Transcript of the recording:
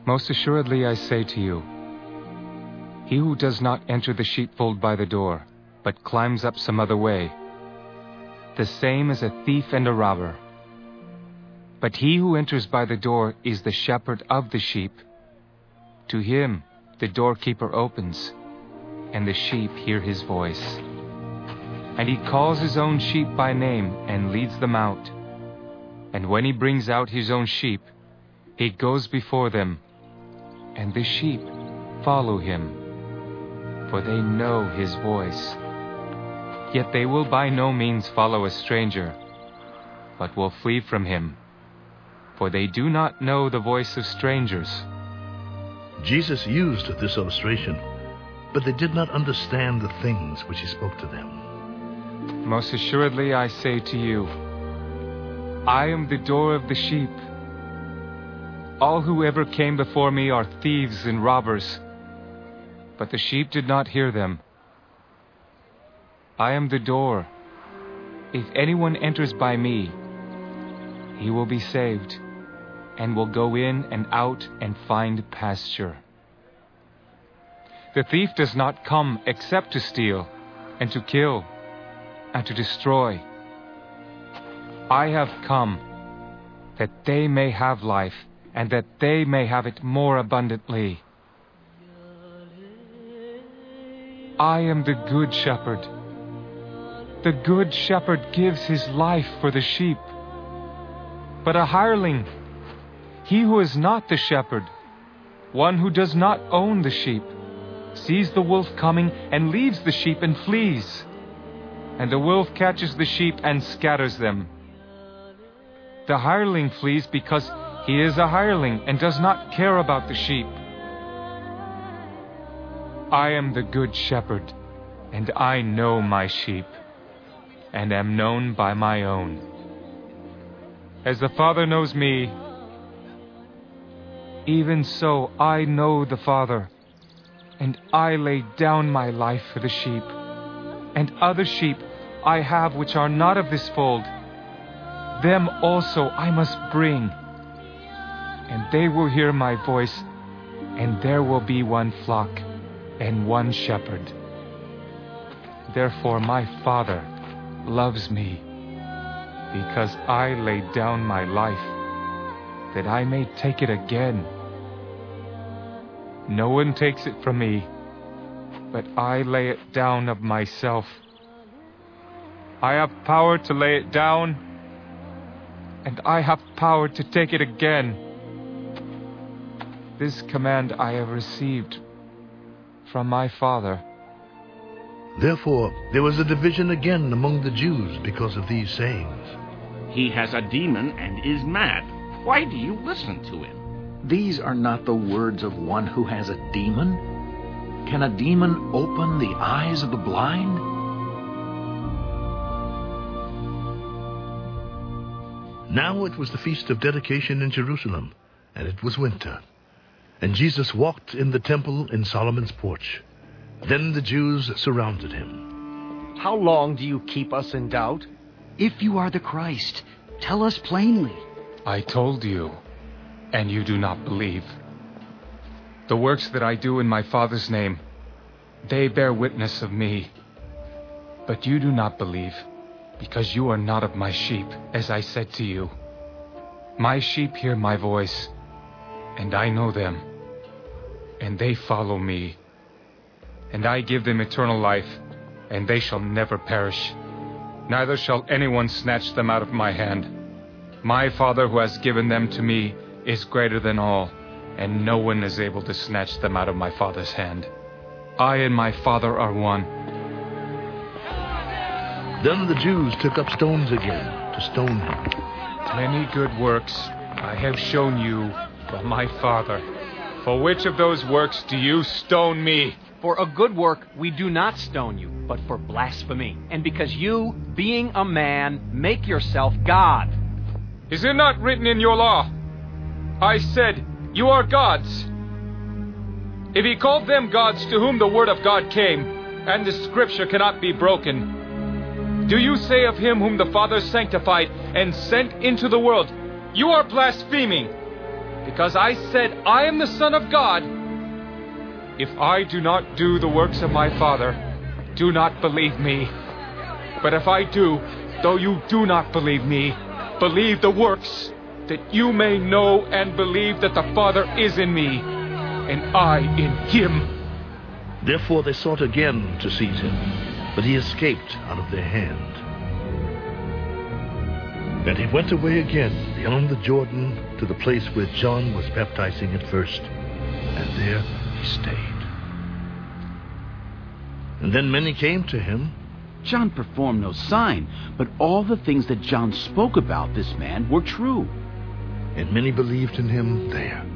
Most assuredly I say to you, he who does not enter the sheepfold by the door, but climbs up some other way, the same is a thief and a robber. But he who enters by the door is the shepherd of the sheep. To him the doorkeeper opens, and the sheep hear his voice. And he calls his own sheep by name and leads them out. And when he brings out his own sheep, he goes before them, and the sheep follow him, for they know his voice. Yet they will by no means follow a stranger, but will flee from him, for they do not know the voice of strangers. Jesus used this illustration, but they did not understand the things which he spoke to them. Most assuredly I say to you, I am the door of the sheep. All who ever came before me are thieves and robbers, but the sheep did not hear them. I am the door. If anyone enters by me, he will be saved, and will go in and out and find pasture. The thief does not come except to steal, and to kill, and to destroy. I have come that they may have life, and that they may have it more abundantly. I am the good shepherd. The good shepherd gives his life for the sheep. But a hireling, he who is not the shepherd, one who does not own the sheep, sees the wolf coming and leaves the sheep and flees. And the wolf catches the sheep and scatters them. The hireling flees because he is a hireling and does not care about the sheep. I am the good shepherd, and I know my sheep, and am known by my own. As the Father knows me, even so I know the Father, and I lay down my life for the sheep. And other sheep I have which are not of this fold. Them also I must bring, and they will hear my voice, and there will be one flock and one shepherd. Therefore my Father loves me, because I laid down my life, that I may take it again. No one takes it from me, but I lay it down of myself. I have power to lay it down, and I have power to take it again. This command I have received from my Father. Therefore there was a division again among the Jews because of these sayings. He has a demon and is mad. Why do you listen to him? These are not the words of one who has a demon. Can a demon open the eyes of the blind? Now it was the feast of dedication in Jerusalem, and it was winter. And Jesus walked in the temple in Solomon's porch. Then the Jews surrounded him. How long do you keep us in doubt? If you are the Christ, tell us plainly. I told you, and you do not believe. The works that I do in my Father's name, they bear witness of me. But you do not believe, because you are not of my sheep, as I said to you. My sheep hear my voice, and I know them, and they follow me. And I give them eternal life, and they shall never perish. Neither shall anyone snatch them out of my hand. My Father who has given them to me is greater than all, and no one is able to snatch them out of my Father's hand. I and my Father are one. Then the Jews took up stones again to stone him. Many good works I have shown you from my Father. For which of those works do you stone me? For a good work we do not stone you, but for blasphemy. And because you, being a man, make yourself God. Is it not written in your law? I said, you are gods. If he called them gods to whom the word of God came, and the scripture cannot be broken, do you say of him whom the Father sanctified and sent into the world, you are blaspheming? because I said I am the Son of God. If I do not do the works of my Father, do not believe me. But if I do, though you do not believe me, believe the works, that you may know and believe that the Father is in me, and I in him. Therefore they sought again to seize him, but he escaped out of their hand. And he went away again beyond the Jordan to the place where John was baptizing at first, and there he stayed. And then many came to him. John performed no sign, but all the things that John spoke about this man were true. And many believed in him there.